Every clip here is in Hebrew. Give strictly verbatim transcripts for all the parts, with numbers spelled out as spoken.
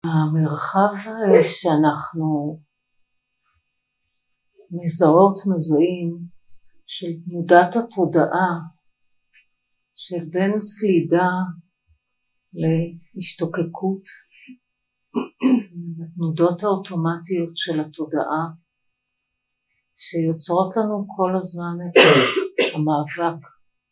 המרחב שאנחנו מזהות מזהים של תנודת התודעה של בין סלידה להשתוקקות, התנודות האוטומטיות של התודעה שיוצרות לנו כל הזמן את המאבק,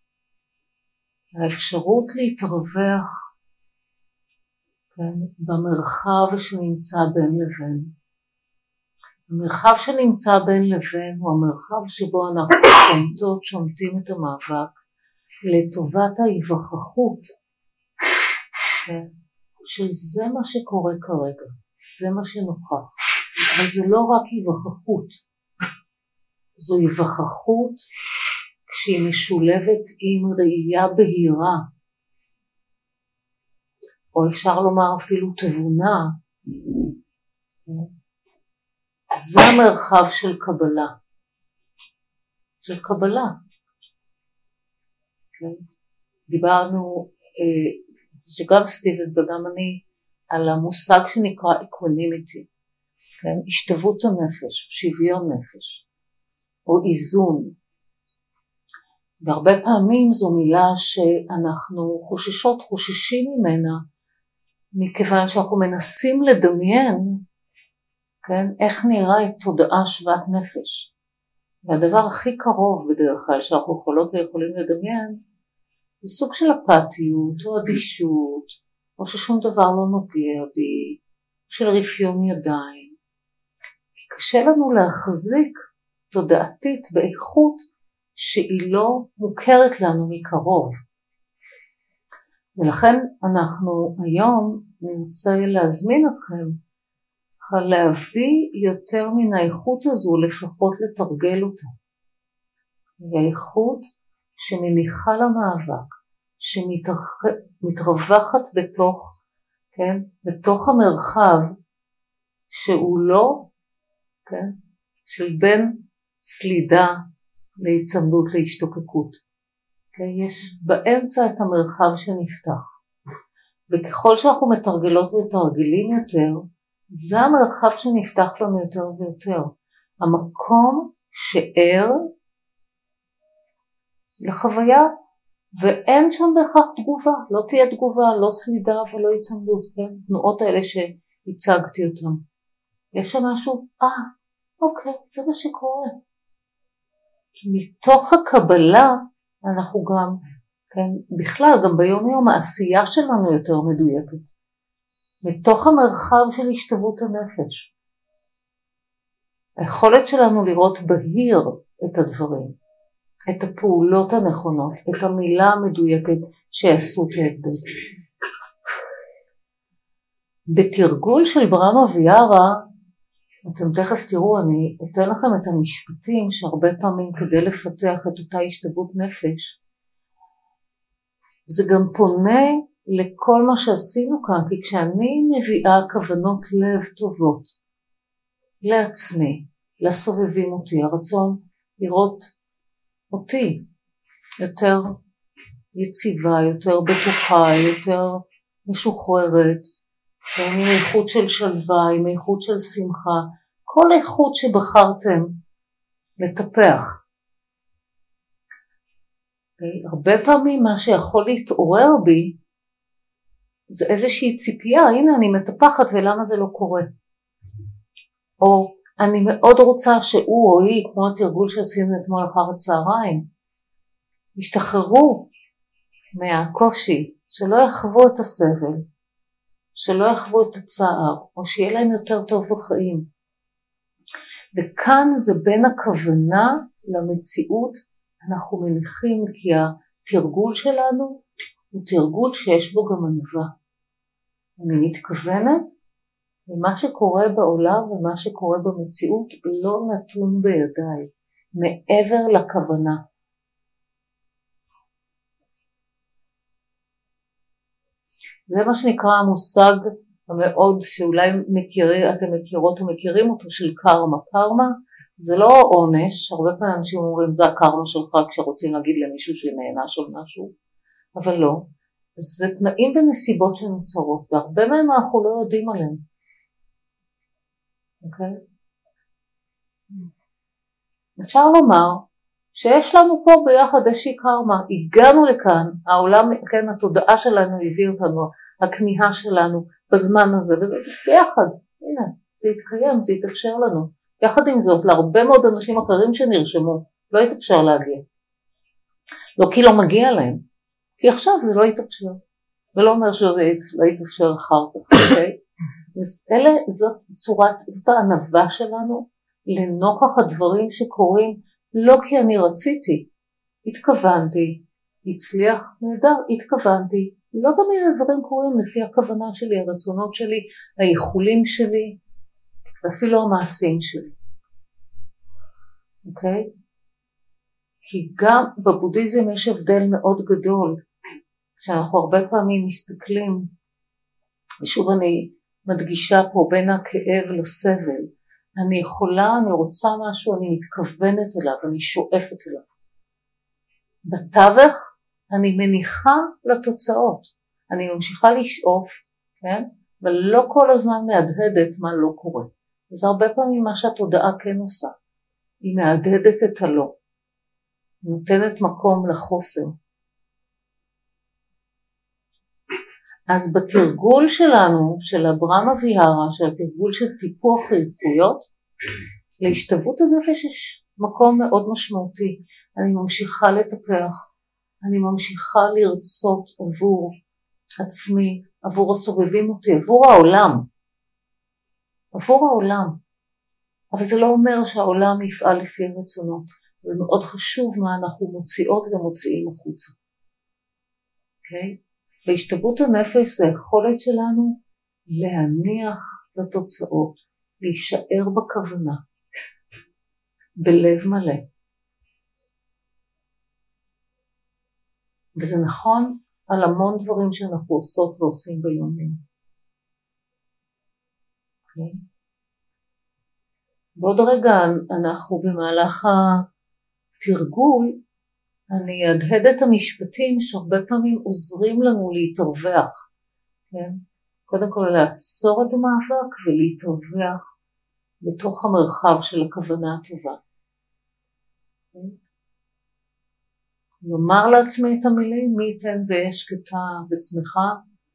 האפשרות להתרווח כן, במרחב שנמצא בין לבין. המרחב שנמצא בין לבין הוא המרחב שבו אנחנו שומטות, שומטים את המאבק לטובת ההיווכחות כן, שזה מה שקורה כרגע, זה מה שנוכח, אבל זה לא רק היווכחות, זו היווכחות כשהיא משולבת עם ראייה בהירה, או אפשר לומר אפילו תבונה, זה המרחב של קבלה, של קבלה. דיברנו, שגם סטיבן וגם אני, על המושג שנקרא אקוונימיטי, השתוות הנפש, שוויון נפש, או איזון. והרבה פעמים זו מילה שאנחנו חוששות, חוששים ממנה, מכיוון שאנחנו מנסים לדמיין, כן, איך נראה את תודעה שוות נפש. והדבר הכי קרוב בדרך כלל שאנחנו יכולות ויכולים לדמיין, זה סוג של אפתיות או אדישות, או ששום דבר לא נוגע בי, של רפיון ידיים. קשה לנו להחזיק תודעתית באיכות שהיא לא מוכרת לנו מקרוב. ולכן אנחנו היום נרצה להזמין אתכם להביא יותר מן האיכות הזו, לפחות לתרגל אותה. היא האיכות שמניחה למאבק, שמתרווחת בתוך, כן, בתוך המרחב שהוא לא, כן, של בין סלידה להיצמדות להשתוקקות. כן, יש באמצע את המרחב שנפתח. וככל שאנחנו מתרגלות ותרגלים יותר, זה המרחב שנפתח לנו יותר ויותר. המקום שער לחוויה, ואין שם בהכרח תגובה, לא תהיה תגובה, לא סלידה ולא הצמדות, כן? תנועות האלה שהצגתי אותם. יש שם משהו, אה, אוקיי, זה מה שקורה. כי מתוך הקבלה אנחנו גם, כן, בכלל, גם ביום יום העשייה שלנו יותר מדויקת. מתוך המרחב של השתוות הנפש. היכולת שלנו לראות בהיר את הדברים, את הפעולות הנכונות, את המילה המדויקת שיעשו את ההבדל. בתרגול של ברמה ויארה, אתם תכף תראו, אני אתן לכם את המשפטים שהרבה פעמים כדי לפתח את אותה השתוות נפש, זה גם פונה לכל מה שעשינו כאן, כי כשאני מביאה כוונות לב טובות לעצמי, לסובבים אותי, הרצון לראות אותי יותר יציבה, יותר בטוחה, יותר משוחררת, עם איכות של שלווה, עם איכות של שמחה, כל איכות שבחרתם לטפח. הרבה פעמים מה שיכול להתעורר בי זה איזושהי ציפייה, הנה אני מטפחת ולמה זה לא קורה. או אני מאוד רוצה שהוא או היא, כמו התרגול שעשינו אתמול אחר הצהריים, ישתחררו מהקושי, שלא יחוו את הסבל, שלא יחוו את הצער, או שיהיה להם יותר טוב בחיים. וכאן זה בין הכוונה למציאות, אנחנו מניחים כי התרגול שלנו הוא תרגול שיש בו גם ענווה. אני מתכוונת, ומה שקורה בעולם ומה שקורה במציאות לא נתון בידיי, מעבר לכוונה. זה מה שנקרא המושג המאוד שאולי מכירי, אתם מכירות ומכירים אותו של קרמה. קרמה זה לא עונש, הרבה פעמים אנשים אומרים זה הקרמה שלך כשרוצים להגיד למישהו שנענש על משהו, אבל לא. זה תנאים ונסיבות שנוצרות, והרבה מהם אנחנו לא יודעים עליהם. אוקיי? אפשר לומר שיש לנו פה ביחד איזושהי קרמה, הגענו לכאן, העולם, כן, התודעה שלנו הביא אותנו, הכמיהה שלנו בזמן הזה, וביחד, הנה, זה יתקיים, זה יתאפשר לנו. יחד עם זאת, להרבה מאוד אנשים אחרים שנרשמו, לא יתאפשר להגיע. לא כי לא מגיע להם, כי עכשיו זה לא יתאפשר. זה לא אומר שזה לא יתאפשר אחר כך, אוקיי? אז אלה, זאת צורת, זאת הענווה שלנו, לנוכח הדברים שקורים, לא כי אני רציתי, התכוונתי, הצליח נהדר, התכוונתי, לא תמיד הדברים קורים לפי הכוונה שלי, הרצונות שלי, היכולים שלי, ואפילו המעשים שלי. אוקיי? כי גם בבודהיזם יש הבדל מאוד גדול, כשאנחנו הרבה פעמים מסתכלים, ושוב אני מדגישה פה בין הכאב לסבל, אני יכולה, אני רוצה משהו, אני מתכוונת אליו, אני שואפת אליו. בתווך אני מניחה לתוצאות, אני ממשיכה לשאוף, כן? ולא כל הזמן מהדהדת מה לא קורה. זה הרבה פעמים מה שהתודעה כן עושה, היא מהדהדת את הלא, נותנת מקום לחוסר. אז בתרגול שלנו, של אברהם אביהרה, של התרגול של טיפוח איכויות, להשתוות הנפש יש מקום מאוד משמעותי. אני ממשיכה לטפח, אני ממשיכה לרצות עבור עצמי, עבור הסובבים אותי, עבור העולם, עבור העולם. אבל זה לא אומר שהעולם יפעל לפי הרצונות, זה מאוד חשוב מה אנחנו מוציאות ומוציאים החוצה. אוקיי? Okay? בהשתוות הנפש זה היכולת שלנו להניח לתוצאות, להישאר בכוונה, בלב מלא. וזה נכון על המון דברים שאנחנו עושות ועושים ביומים. Okay. בעוד רגע אנחנו במהלך התרגול, אני אדהד את המשפטים שהרבה פעמים עוזרים לנו להתרווח. כן? קודם כל לעצור את המאבק ולהתרווח בתוך המרחב של הכוונה הטובה. כן? לומר לעצמי את המילים, מי ייתן ואהיה שקטה ושמחה,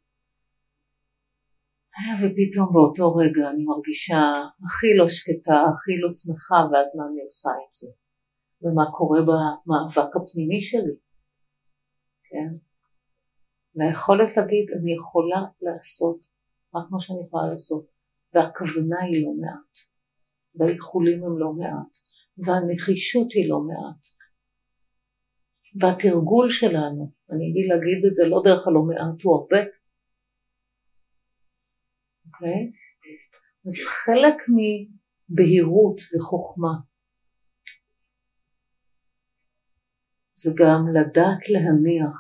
ופתאום באותו רגע אני מרגישה הכי לא שקטה, הכי לא שמחה, ואז מה אני עושה עם זה? ומה קורה במאבק הפנימי שלי? כן? והיכולת להגיד, אני יכולה לעשות רק מה שאני יכולה לעשות, והכוונה היא לא מעט, והאיחולים הם לא מעט, והנחישות היא לא מעט, והתרגול שלנו, אני אגיד להגיד את זה לא דרך הלא מעט, הוא הרבה. אוקיי? אז חלק מבהירות וחוכמה, זה גם לדעת להניח,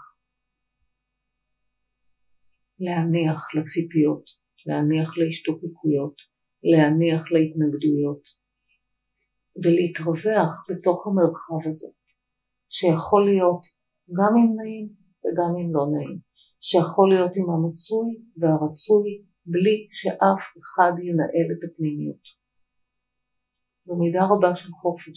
להניח לציפיות, להניח להשתוקקויות, להניח להתנגדויות, ולהתרווח בתוך המרחב הזה, שיכול להיות גם אם נעים וגם אם לא נעים, שיכול להיות עם המצוי והרצוי, בלי שאף אחד ינהל את הפנימיות. במידה רבה של חופש.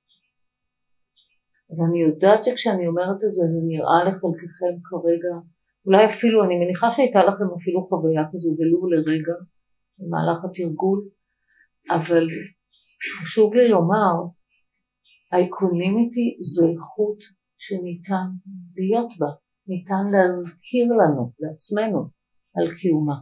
ואני יודעת שכשאני אומרת את זה, זה נראה לחלקכם כרגע, אולי אפילו, אני מניחה שהייתה לכם אפילו חוויה כזו, ולו לרגע, במהלך התרגול, אבל חשוב לי לומר, האקונימיטי זו איכות שניתן להיות בה, ניתן להזכיר לנו, לעצמנו, על קיומה.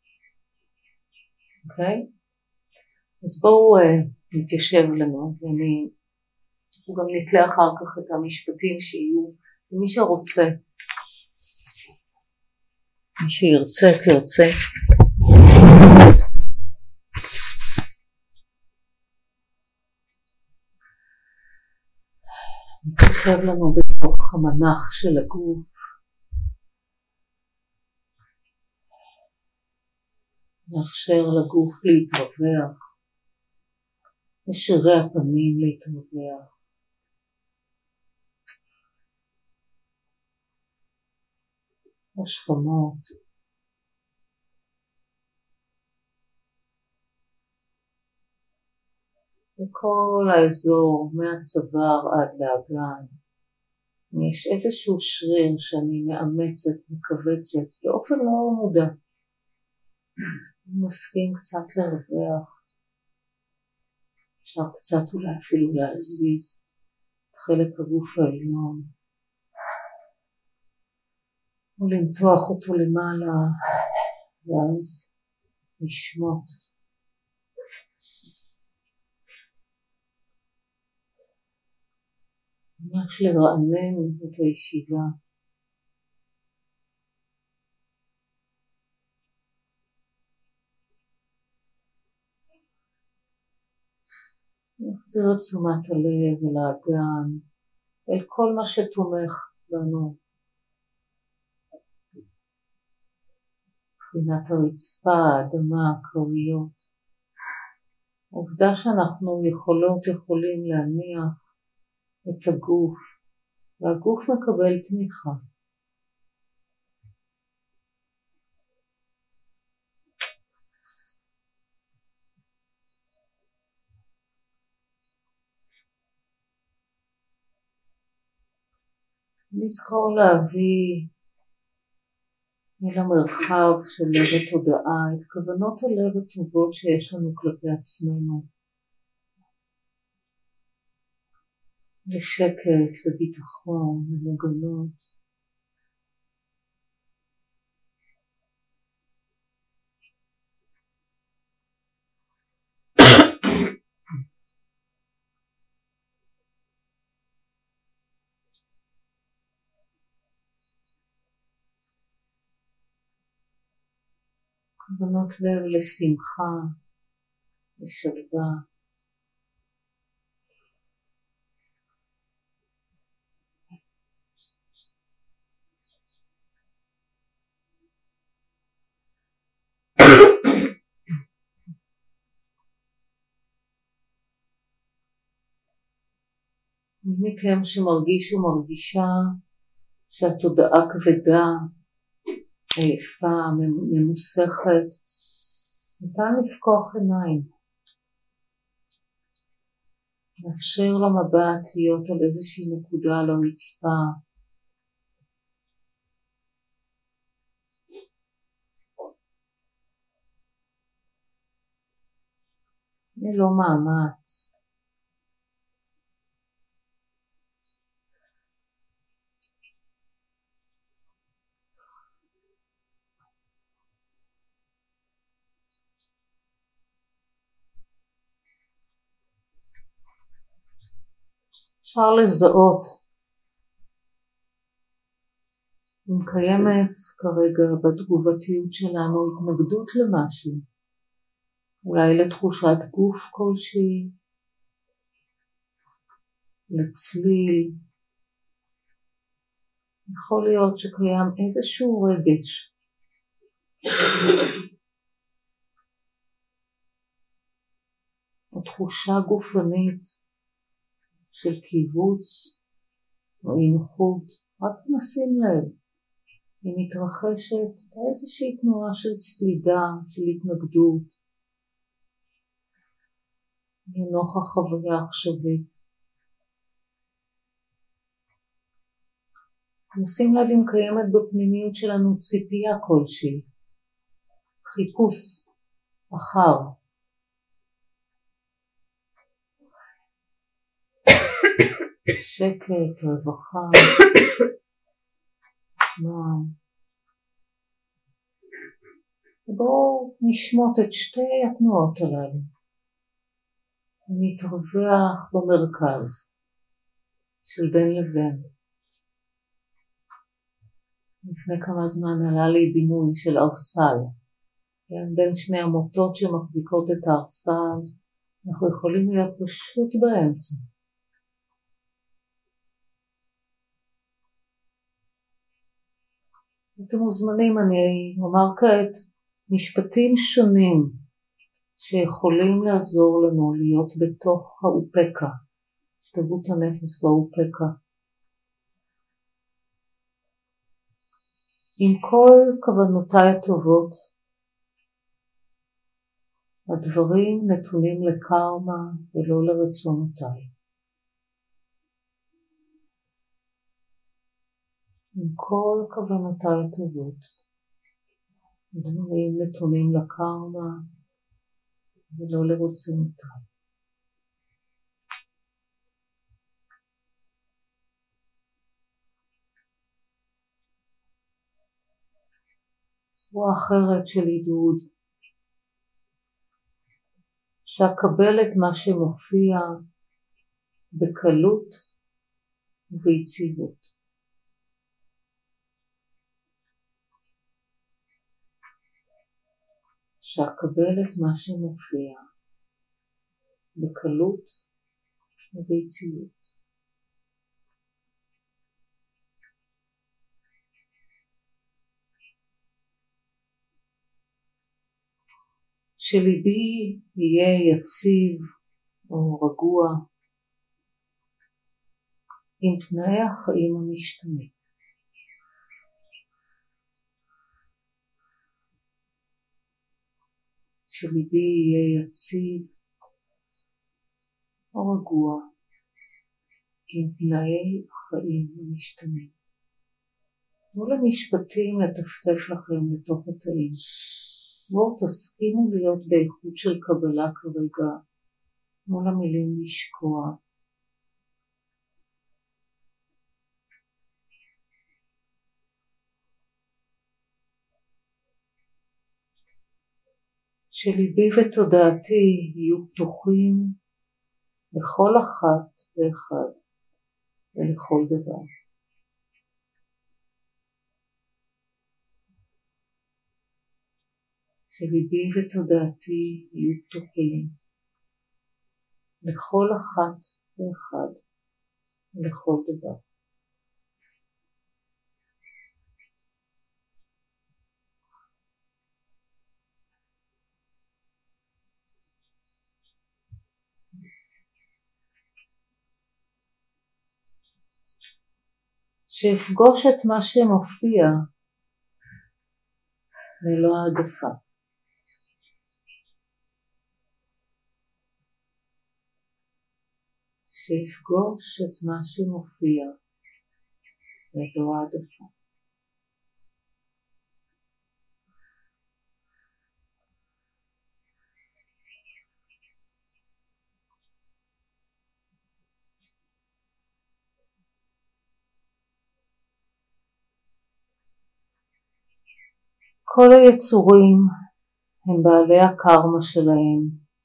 אוקיי? אז בואו uh, נתיישב לנו, ואני גם נתלה אחר כך את המשפטים שיהיו, ומי שרוצה, מי שירצה, תרצה. נתקצב לנו בתוך המנח של הגוף. נאפשר לגוף להתרווח, לשירי הפנים להתרווח. השכמות, וכל האזור מהצוואר עד לאגן. יש איזשהו שריר שאני מאמצת, מקבצת, באופן לא מודע. מסכים קצת לרווח, אפשר קצת אולי אפילו להזיז את חלק הגוף העליון, או למתוח אותו למעלה, ואז לשמות. ממש לרענן את הישיבה. נחזיר את תשומת הלב אל האגן, אל כל מה שתומך בנו. מבחינת הרצפה, האדמה, הקריות. העובדה שאנחנו יכולות, יכולים להניח את הגוף, והגוף מקבל תמיכה. נזכור להביא אל המרחב של לב התודעה את כוונות הלב הטובות שיש לנו כלפי עצמנו. לשקט, לביטחון, למוגנות. כוונות לב לשמחה, לשלווה. מי מכם שמרגיש ומרגישה שהתודעה כבדה, עייפה, ממוסכת, ניתן לפקוח עיניים. לאפשר למבט להיות על איזושהי נקודה על הרצפה. ללא מאמץ. אפשר לזהות אם קיימת כרגע בתגובתיות שלנו התנגדות למשהו, אולי לתחושת גוף כלשהי, לצליל. יכול להיות שקיים איזשהו רגש או תחושה גופנית של קיבוץ או אינוחות. רק נשים לב אם מתרחשת איזושהי תנועה של סלידה, של התנגדות לנוכח חוויה עכשווית. נשים לב אם קיימת בפנימיות שלנו ציפייה כלשהי, חיפוש אחר. שקט, רווחה, נועם. בואו נשמות את שתי התנועות הללו. נתרווח במרכז של בין לבין. לפני כמה זמן עלה לי דימוי של ארסל. בין שני המוטות שמחזיקות את הארסל, אנחנו יכולים להיות פשוט באמצע. אתם מוזמנים, אני אומר כעת משפטים שונים שיכולים לעזור לנו להיות בתוך האופקה, השתוות הנפש האופקה. עם כל כוונותיי הטובות, הדברים נתונים לקרמה ולא לרצונותיי. עם כל כוונותיי הטובות, הדברים נתונים לקרמה ולא לרצונותיי. צורה אחרת של עידוד, שאקבל את מה שמופיע בקלות וביציבות. שאקבל את מה שמופיע בקלות וביציבות. שליבי יהיה יציב או רגוע עם תנאי החיים המשתנים. שליבי יהיה יציב או רגוע עם תנאי החיים המשתנים. תנו למשפטים לטפטף לכם לתוך התאים. בואו תסכימו להיות באיכות של קבלה כרגע, תנו למילים לשקוע. שליבי ותודעתי יהיו פתוחים לכל אחת ואחד ולכל דבר. שליבי ותודעתי יהיו פתוחים לכל אחת ואחד ולכל דבר. שאפגוש את מה שמופיע ללא העדפה. שאפגוש את מה שמופיע ללא העדפה. כל היצורים הם בעלי הקרמה שלהם.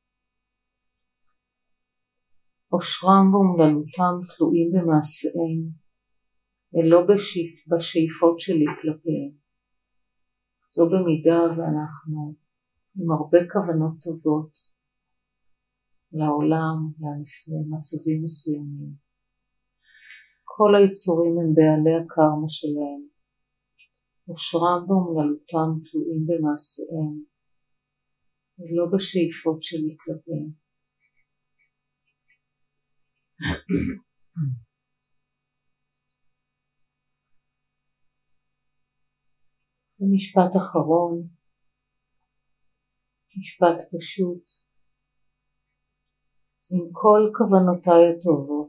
אושרם ואומללותם תלויים במעשיהם, ולא בשאיפ, בשאיפות שלי כלפיהם. זו במידה ואנחנו עם הרבה כוונות טובות לעולם, למצבים מסוימים. כל היצורים הם בעלי הקרמה שלהם. אושרם ואומללותם תלויים במעשיהם, ולא בשאיפות שלי כלפיהם. ומשפט אחרון, משפט פשוט, עם כל כוונותיי הטובות,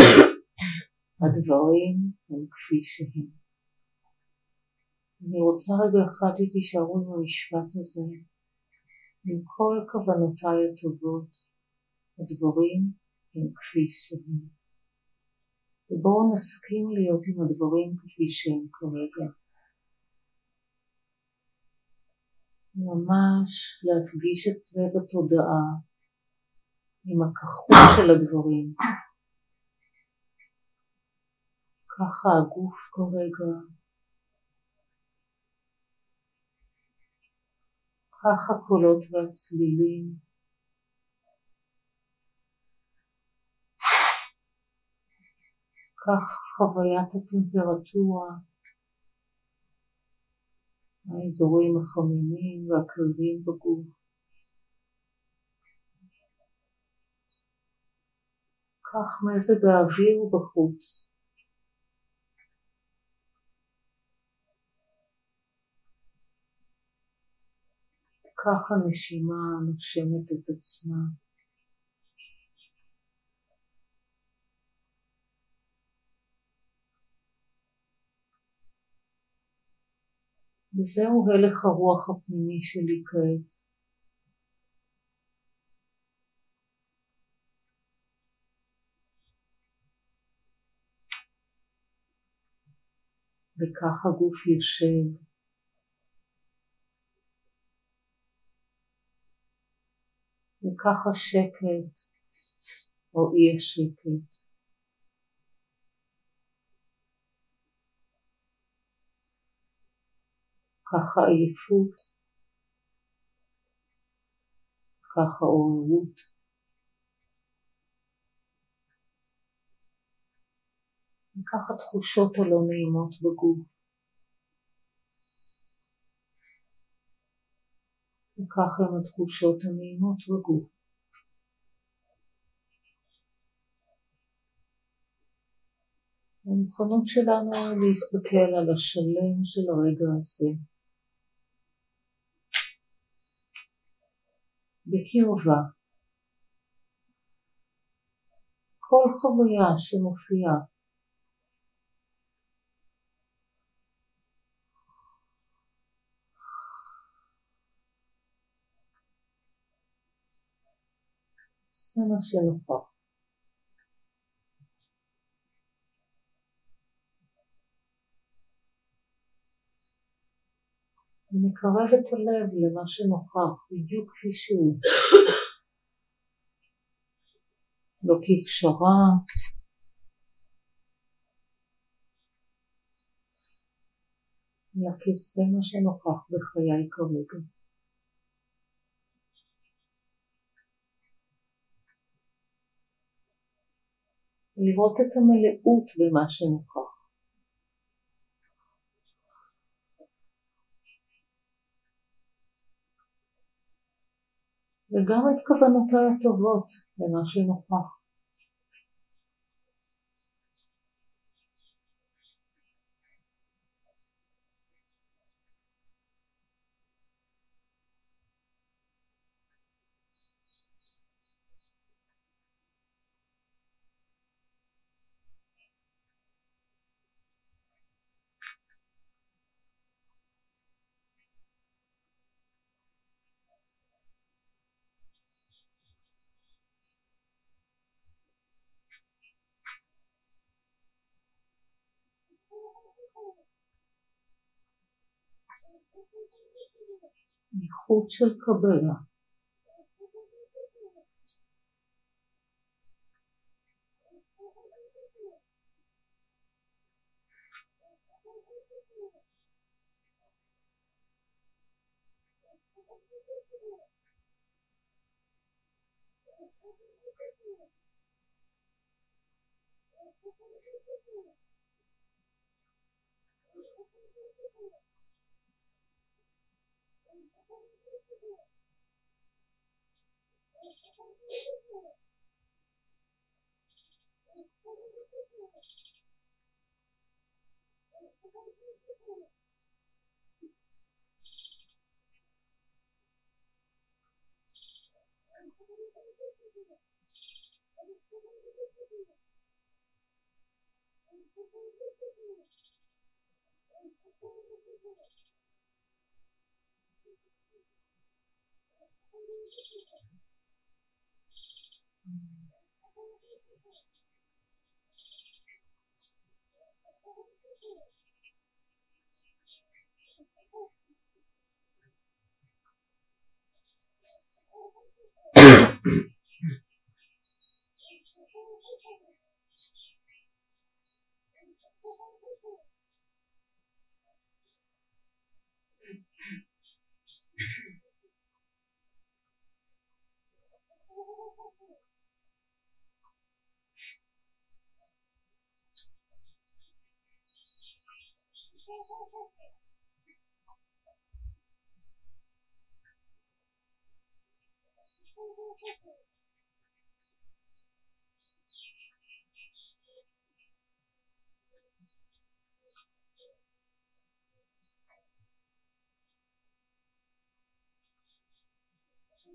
הדברים הם כפי שהם. אני רוצה רגע אחד שתישארו עם המשפט הזה, עם כל כוונותיי הטובות, הדברים הם כפי שהם. ובואו נסכים להיות עם הדברים כפי שהם כרגע. ממש להפגיש את לב התודעה עם הכחול של הדברים. ככה הגוף כרגע. ככה קולות והצלילים. כך חוויית הטמפרטורה, האזורים החמימים והקרירים בגוף. כך מזג האוויר בחוץ. ככה נשימה נושמת את עצמה. וזהו הלך הרוח הפנימי שלי כעת. וכך הגוף יושב. וכך השקט או אי השקט. ככה עייפות. ככה עוררות. וככה תחושות הלא נעימות בגוף. וככה הם התחושות הנעימות בגוף. המוכנות שלנו להסתכל על השלם של הרגע הזה. בקרבה. כל חוויה שמופיעה. זה מה שנוכח. ונקרב את הלב למה שנוכח, בדיוק כפי שהוא. לא כפשרה, אלא כזה מה שנוכח בחיי כרגע. לראות את המלאות במה שנוכח. וגם את כוונותיי הטובות במה שנוכח. איכות של קבלה.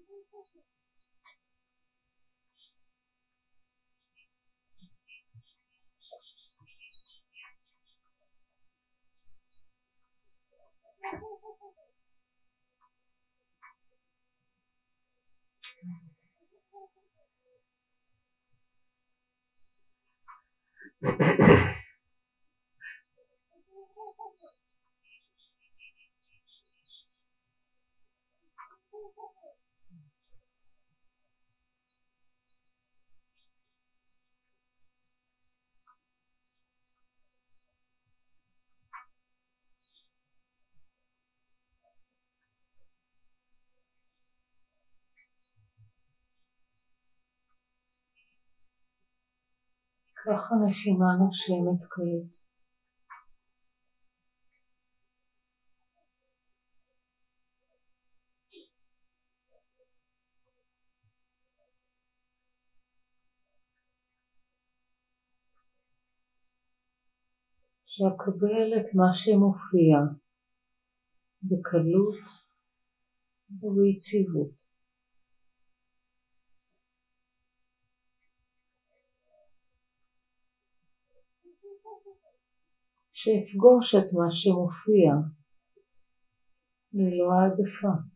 ככה נשימה נושמת כעת. שאקבל את מה שמופיע בקלות וביציבות. שאפגוש את מה שמופיע ללא העדפה.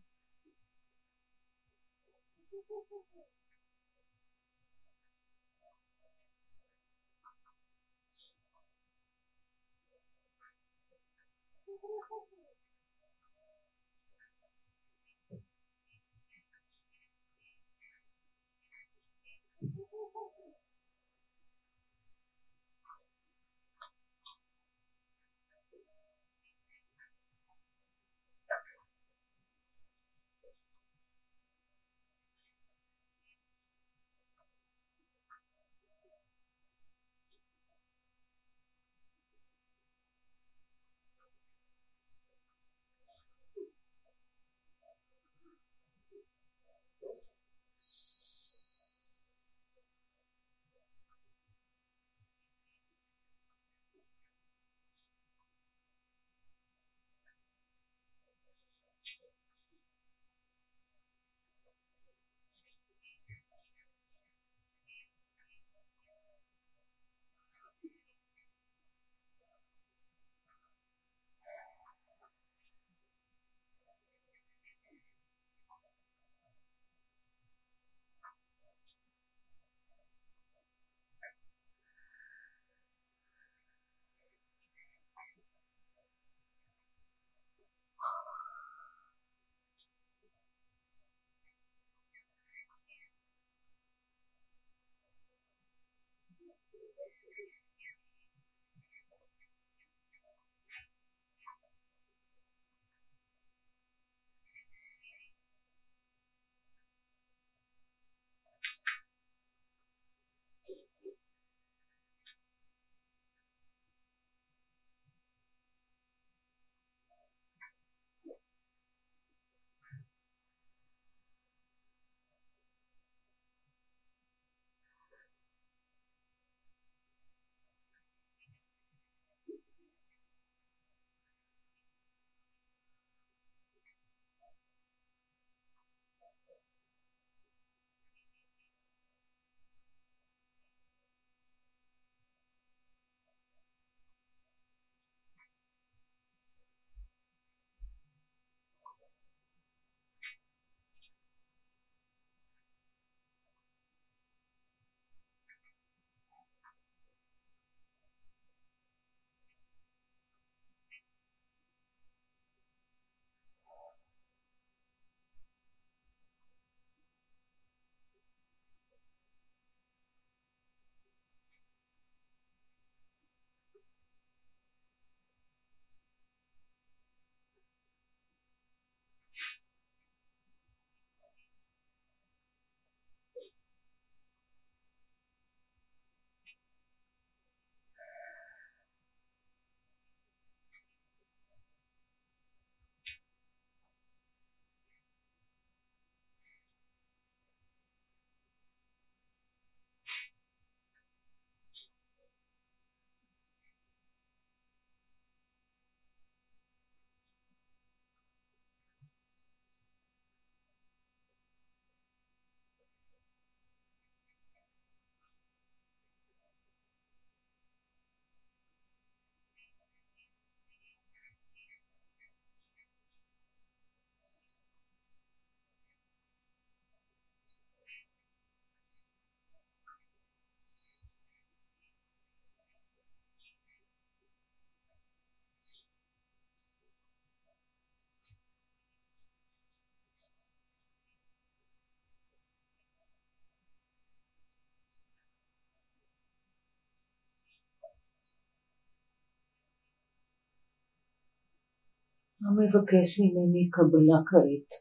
מה מבקש ממני קבלה כעת?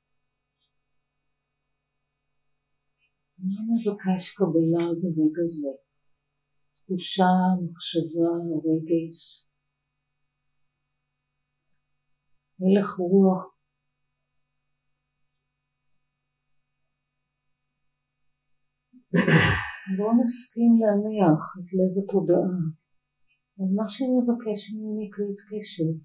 מה מבקש קבלה ברגע זה? תחושה, מחשבה, רגש, הלך רוח. לא נסכים להניח את לב התודעה על מה שמבקש ממני כעת קשב.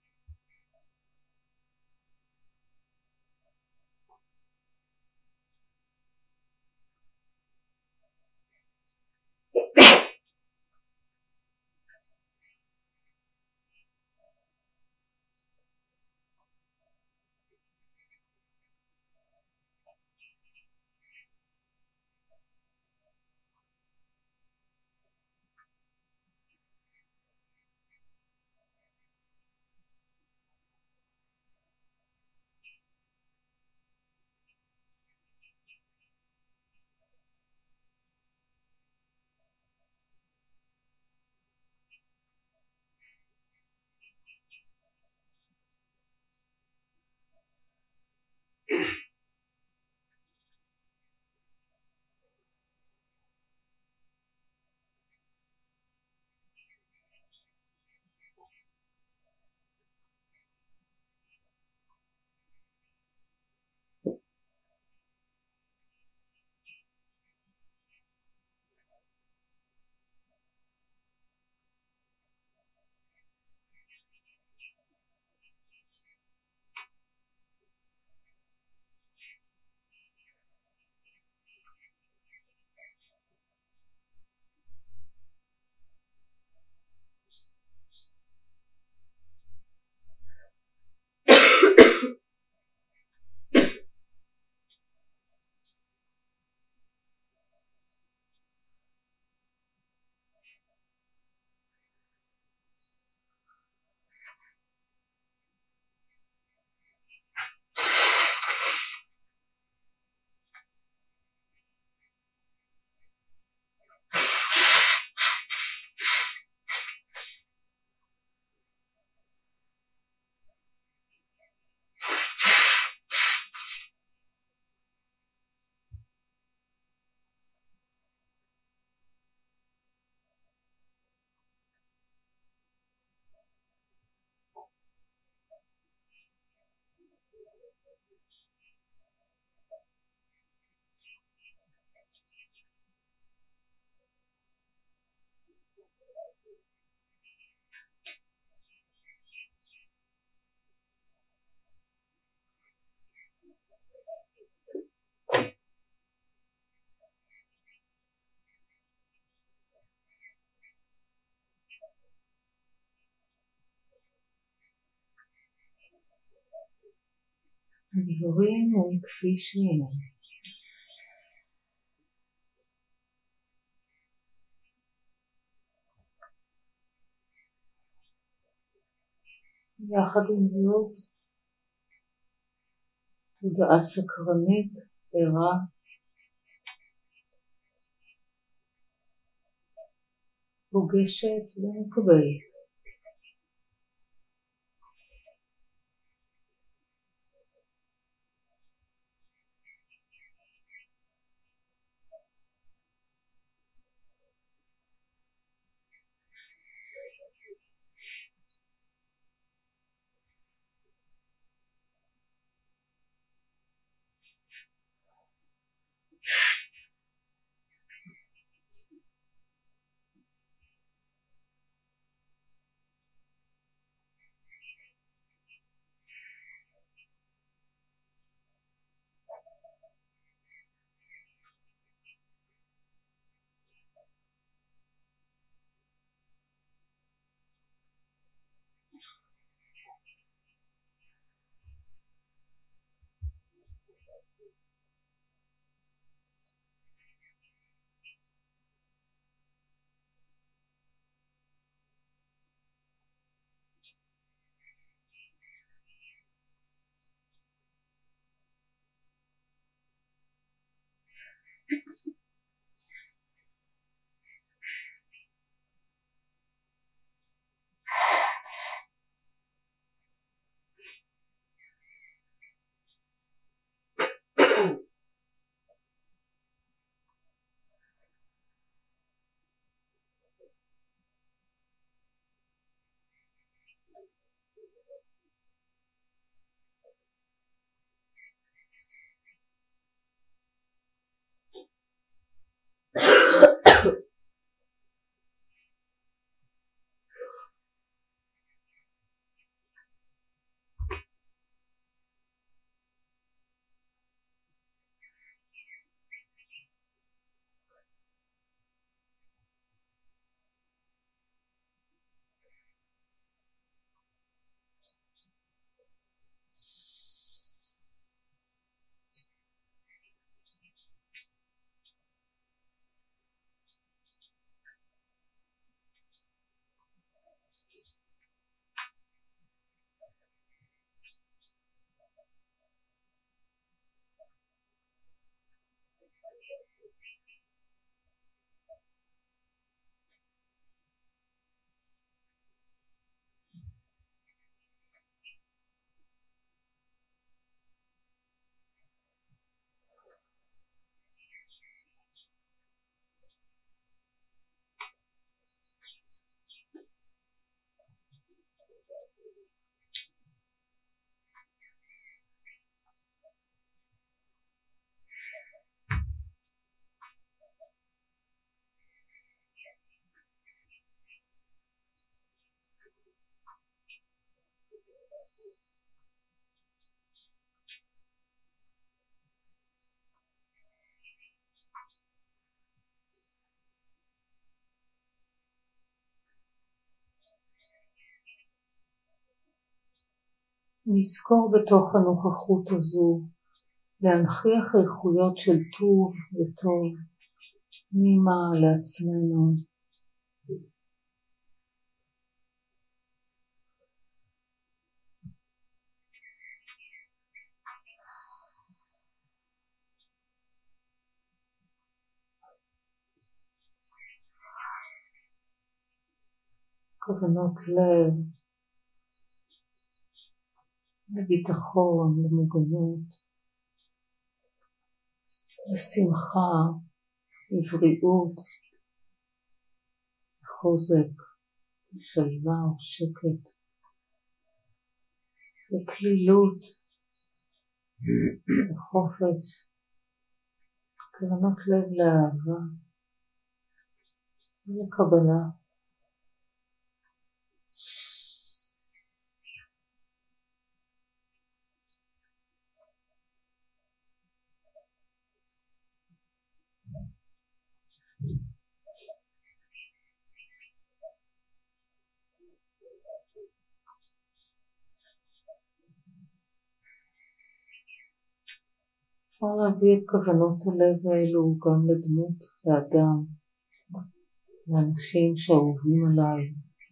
הדברים הם כפי שהם. יחד עם זאת, תודעה סקרנית, ערה, פוגשת ומקבלת. נזכור בתוך הנוכחות הזו להנכיח איכויות של טוב וטוב פנימה לעצמנו. כוונות לב, לביטחון, למוגנות, לשמחה, לבריאות, לחוזק, לשלווה או שקט, לכלילות, לחופש, כוונות לב לאהבה ולקבלה. אפשר להביא את כוונות הלב האלו גם לדמות, לאדם, לאנשים שאהובים עליי.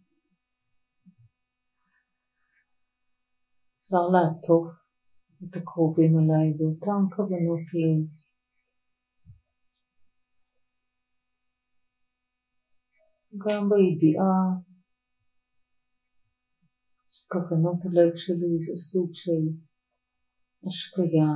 אפשר לעטוף את הקרובים עליי באותן כוונות לב. גם בידיעה שכוונות הלב שלי זה סוג של השקיה.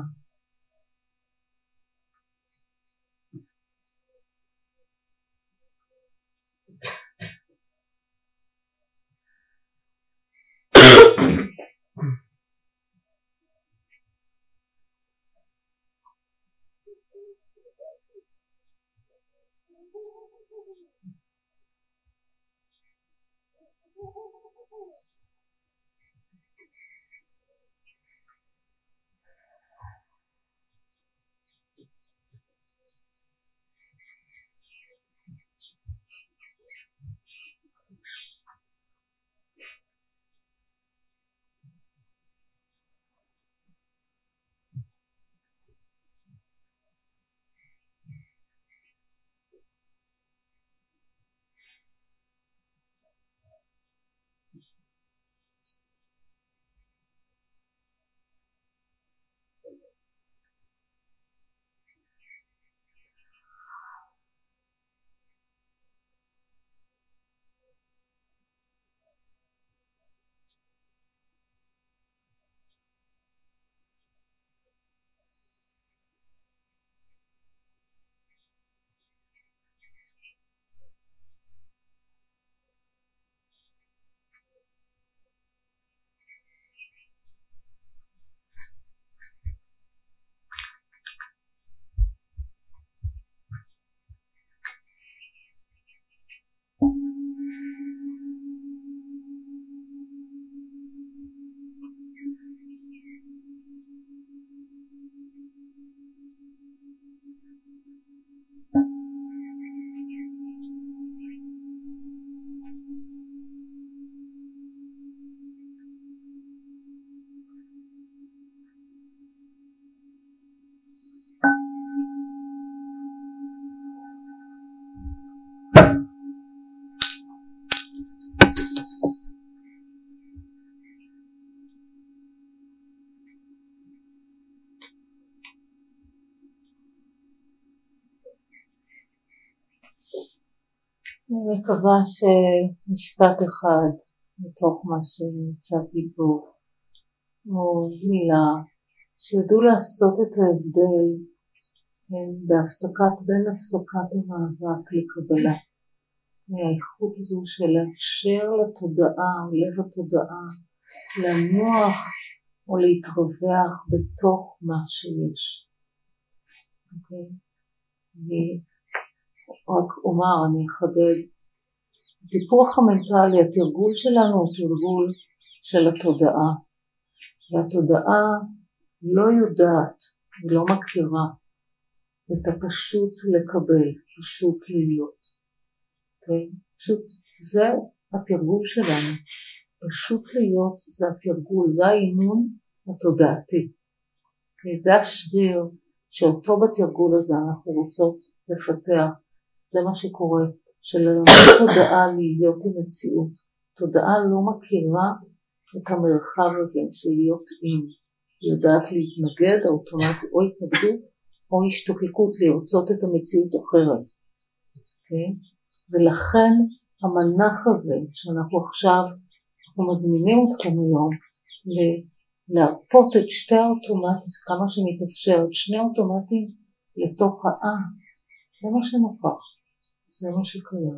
אני מקווה שמשפט אחד מתוך מה שהצעתי בו, או מילה, שידעו לעשות את ההבדל בהפסקת, בין הפסקת המאבק לקבלה. האיכות הזו של לאפשר לתודעה, או לב התודעה, לנוח או להתרווח בתוך מה שיש. אוקיי? אני רק אומר, אני אחדד, הטיפוח המנטלי, התרגול שלנו הוא תרגול של התודעה, והתודעה לא יודעת, היא לא מכירה את הפשוט לקבל, פשוט להיות. אוקיי? פשוט, זה התרגול שלנו. פשוט להיות זה התרגול, זה האימון התודעתי. Okay, זה השריר שאותו בתרגול הזה אנחנו רוצות לפתח. זה מה שקורה, שללמוד תודעה להיות עם מציאות. תודעה לא מכירה את המרחב הזה של להיות עם. היא יודעת להתנגד האוטומטית או התנגדות או השתוקקות לרצות את המציאות אחרת. Okay? ולכן המנח הזה שאנחנו עכשיו אנחנו מזמינים אתכם היום להרפות את שתי האוטומטים, כמה שמתאפשר, את שני האוטומטים לתוך האה. זה מה שנוכח, זה מה שקיים.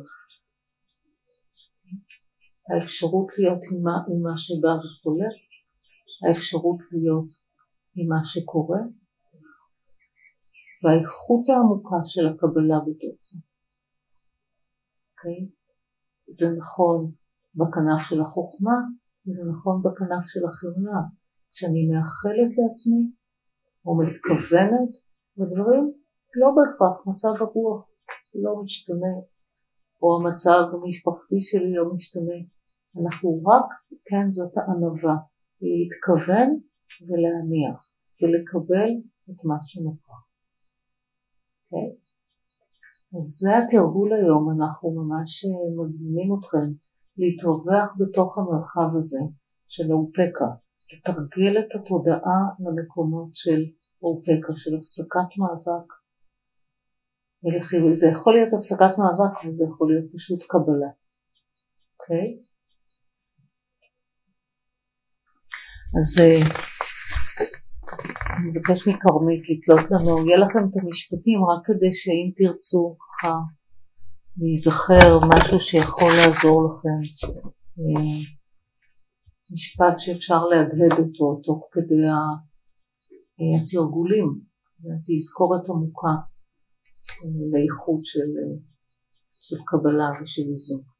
האפשרות להיות עם מה, עם מה שבא וחולה, האפשרות להיות עם מה שקורה, והאיכות העמוקה של הקבלה בתוך זה. אוקיי? זה נכון בכנף של החוכמה, וזה נכון בכנף של החמלה. כשאני מאחלת לעצמי, או מתכוונת לדברים, לא בהכרח מצב הרוח לא משתנה, או המצב המשפחתי שלי לא משתנה. אנחנו רק, כן, זאת הענווה, להתכוון ולהניח, ולקבל את מה שנוכח. אוקיי? אז זה התרגול היום, אנחנו ממש מזמינים אתכם להתרווח בתוך המרחב הזה של האופקה, לתרגל את התודעה למקומות של האופקה, של הפסקת מאבק. זה יכול להיות הפסקת מאבק, וזה יכול להיות פשוט קבלה. אוקיי? אז אני מבקש מקרמית לתלות לנו, יהיה לכם את המשפטים רק כדי שאם תרצו ככה להיזכר משהו שיכול לעזור לכם, משפט שאפשר להדהד אותו תוך כדי התרגולים, תזכורת עמוקה לאיכות של, של קבלה ושל איזון.